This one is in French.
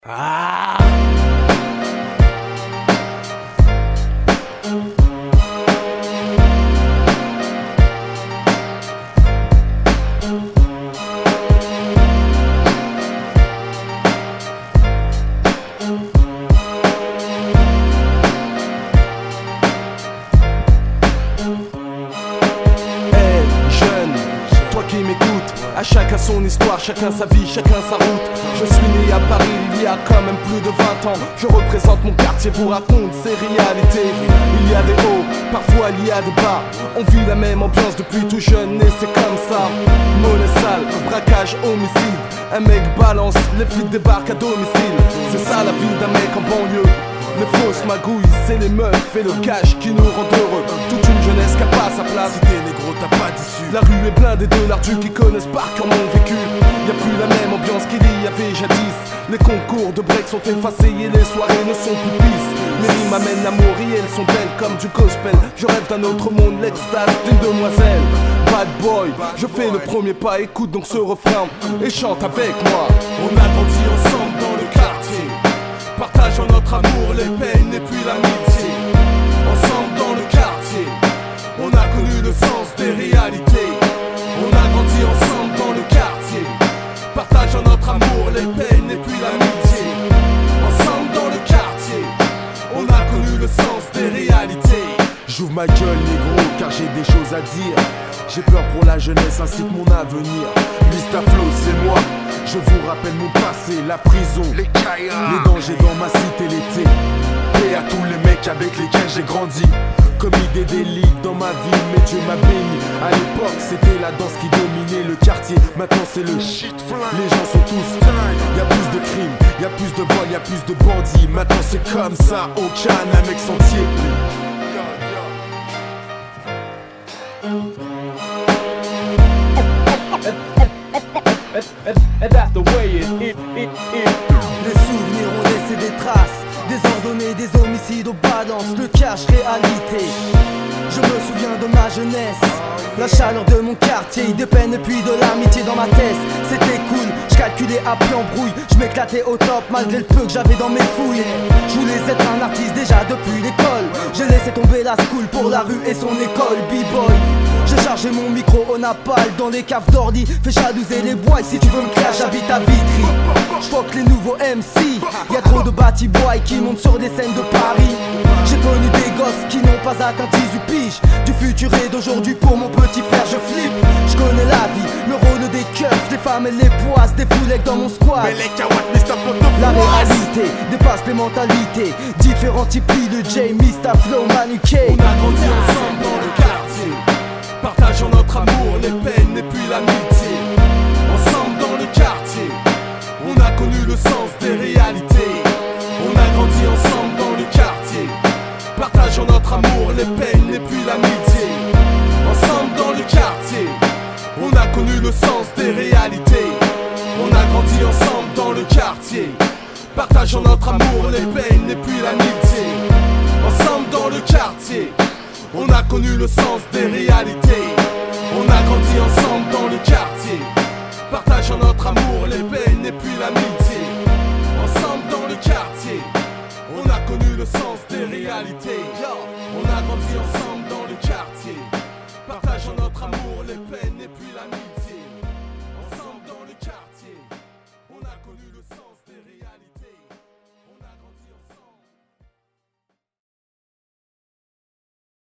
Ah! Toi qui m'écoutes, à chacun son histoire, chacun sa vie, chacun sa route. Je suis né à Paris il y a quand même plus de 20 ans. Je représente mon quartier, vous raconte ses réalités. Il y a des hauts, parfois il y a des bas. On vit la même ambiance depuis tout jeune et c'est comme ça. Monnaie sale, braquage, homicide. Un mec balance, les flics débarquent à domicile. C'est ça la vie d'un mec en banlieue. Les fausses magouilles, c'est les meufs et le cash qui nous rendent heureux. Toute une jeunesse qui a pas sa place. Si t'es négro, t'as pas d'issue. La rue est blindée de lardus qui connaissent par cœur mon vécu. Y'a plus la même ambiance qu'il y avait jadis. Les concours de break sont effacés et les soirées ne sont plus pisses. Les rimes m'amènent l'amour et elles sont belles comme du gospel. Je rêve d'un autre monde, l'extase d'une demoiselle. Bad boy, je fais le premier pas, écoute donc ce refrain et chante avec moi. On a grandi ensemble dans le quartier, partageant notre amour, les peines et puis l'amitié. Ensemble dans le quartier, on a connu le sens des réalités. On a grandi ensemble dans le quartier, partageant notre amour, les peines et puis l'amitié. Ensemble dans le quartier, on a connu le sens des réalités. J'ouvre ma gueule négro car j'ai des choses à dire. J'ai peur pour la jeunesse ainsi que mon avenir. Mr Flow c'est moi. Je vous rappelle mon passé, la prison, les dangers dans ma cité l'été. Et à tous les mecs avec lesquels j'ai grandi. Commis des délits dans ma vie, mais Dieu m'a béni. À l'époque c'était la danse qui dominait le quartier. Maintenant c'est le shit fly. Les gens sont tous y'a plus de crimes, y'a plus de vols, y'a plus de bandits. Maintenant c'est comme ça, aucun un mec sentier. And that's the way it. Les souvenirs ont laissé des traces, désordonnées, des homicides aux balances, le cash réalité. Je me souviens de ma jeunesse, la chaleur de mon quartier, des peines et puis de l'amitié dans ma tête. C'était cool, je calculais à plus en brouille, je m'éclatais au top malgré le peu que j'avais dans mes fouilles. Je voulais être un artiste déjà depuis l'école, j'ai laissé tomber la school pour la rue et son école b-boy. J'ai chargé mon micro au napal dans les caves d'ordi, fais jadouser les bois, si tu veux me clash j'habite à Vitry. J'fuck les nouveaux MC, y'a trop de bâti boys qui montent sur des scènes de Paris. J'ai connu des gosses qui n'ont pas atteint 18 piges, du futur et d'aujourd'hui pour mon petit frère je flippe. Je connais la vie, le rôle des keufs, des femmes et les poisses, des foulecs dans mon squad. Mais les kawats, Mr Flow de La réalité dépasse les mentalités, différents types de J, Mr Flow, Manu K. On a grandi ensemble dans le quartier, partageant notre amour, les peines et puis l'amitié. Ensemble dans le quartier, on a connu le sens des réalités. On a grandi ensemble dans le quartier, partageant notre amour, les peines et puis l'amitié. Ensemble dans le quartier, on a connu le sens des réalités. On a grandi ensemble dans le quartier, partageant notre amour, les peines et puis l'amitié. Ensemble dans le quartier, on a connu le sens des réalités. On a grandi ensemble dans le quartier, partageant notre amour, les peines et puis l'amitié.